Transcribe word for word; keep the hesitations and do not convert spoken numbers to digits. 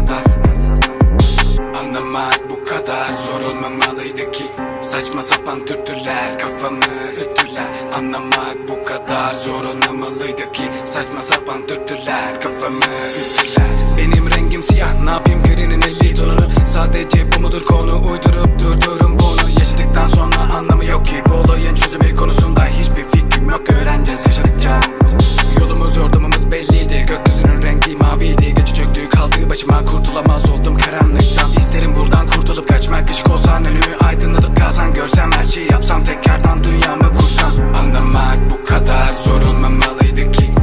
da anlamak bu kadar zor olmamalıydı ki. Saçma sapan dürtüler kafamı ütüler. Anlamak bu kadar zor olmamalıydı ki. Saçma sapan dürtüler kafamı ütüler. Benim rengim siyah, ne yapayım green'in elli tonunu. Sadece bu mudur konu, uydurup durdurum bunu. Yaşadıktan sonra anlamı yok ki. Bu olayın çözümü konusunda hiçbir fikrim yok. Öğreneceğiz yaşadıkça. Yolumuz yordamımız belliydi. Gökyüzünün rengi maviydi. Gece çöktü kaldı başıma, kurtulamaz oldum karanlıktan. İsterim buradan kurtulup kaçmak. Işık olsan önümü aydınlatıp kalsan. Görsem her şeyi yapsam, tekrardan dünyamı kursam. Anlamak bu kadar zor olmamalıydı ki.